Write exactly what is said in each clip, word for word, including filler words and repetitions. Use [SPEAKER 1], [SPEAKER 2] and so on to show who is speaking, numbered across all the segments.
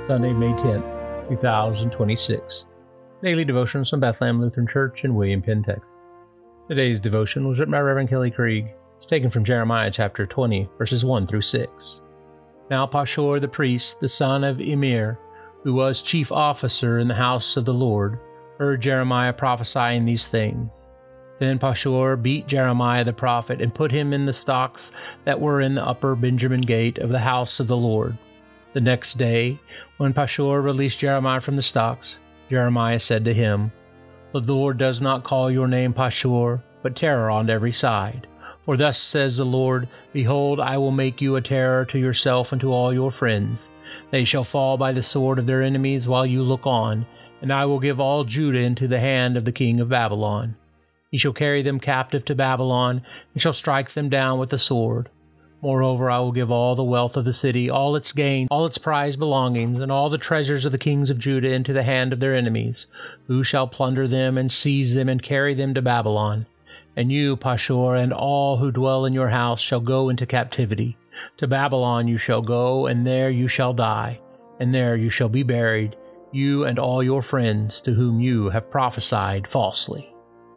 [SPEAKER 1] Sunday, May tenth, two thousand twenty-six. Daily Devotions from Bethlehem Lutheran Church in William Penn, Texas. Today's devotion was written by Reverend Kelly Krieg. It's taken from Jeremiah chapter twenty, verses one through six. Now Pashur the priest, the son of Immer, who was chief officer in the house of the Lord, heard Jeremiah prophesying these things. Then Pashur beat Jeremiah the prophet and put him in the stocks that were in the upper Benjamin gate of the house of the Lord. The next day, when Pashur released Jeremiah from the stocks, Jeremiah said to him, The Lord does not call your name Pashur, but terror on every side. For thus says the Lord, Behold, I will make you a terror to yourself and to all your friends. They shall fall by the sword of their enemies while you look on, and I will give all Judah into the hand of the king of Babylon. He shall carry them captive to Babylon, and shall strike them down with the sword. Moreover, I will give all the wealth of the city, all its gain, all its prized belongings, and all the treasures of the kings of Judah into the hand of their enemies, who shall plunder them and seize them and carry them to Babylon. And you, Pashur, and all who dwell in your house shall go into captivity. To Babylon you shall go, and there you shall die, and there you shall be buried, you and all your friends to whom you have prophesied falsely.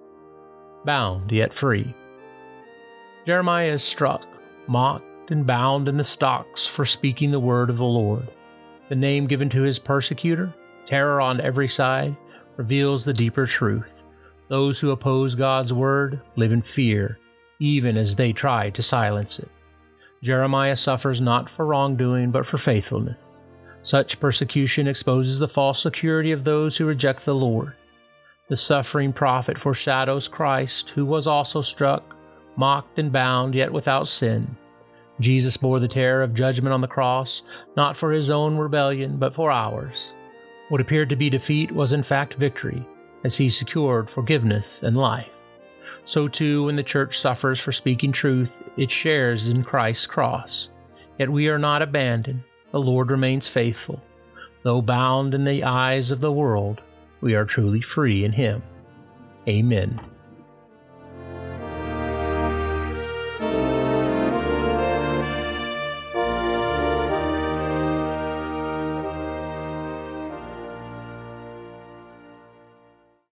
[SPEAKER 1] Bound yet free. Jeremiah is struck, mocked, and bound in the stocks for speaking the word of the Lord. The name given to his persecutor, terror on every side, reveals the deeper truth. Those who oppose God's word live in fear, even as they try to silence it. Jeremiah suffers not for wrongdoing, but for faithfulness. Such persecution exposes the false security of those who reject the Lord. The suffering prophet foreshadows Christ, who was also struck, mocked and bound, yet without sin. Jesus bore the terror of judgment on the cross, not for his own rebellion, but for ours. What appeared to be defeat was in fact victory, as he secured forgiveness and life. So too, when the church suffers for speaking truth, it shares in Christ's cross. Yet we are not abandoned. The Lord remains faithful. Though bound in the eyes of the world, we are truly free in him. Amen.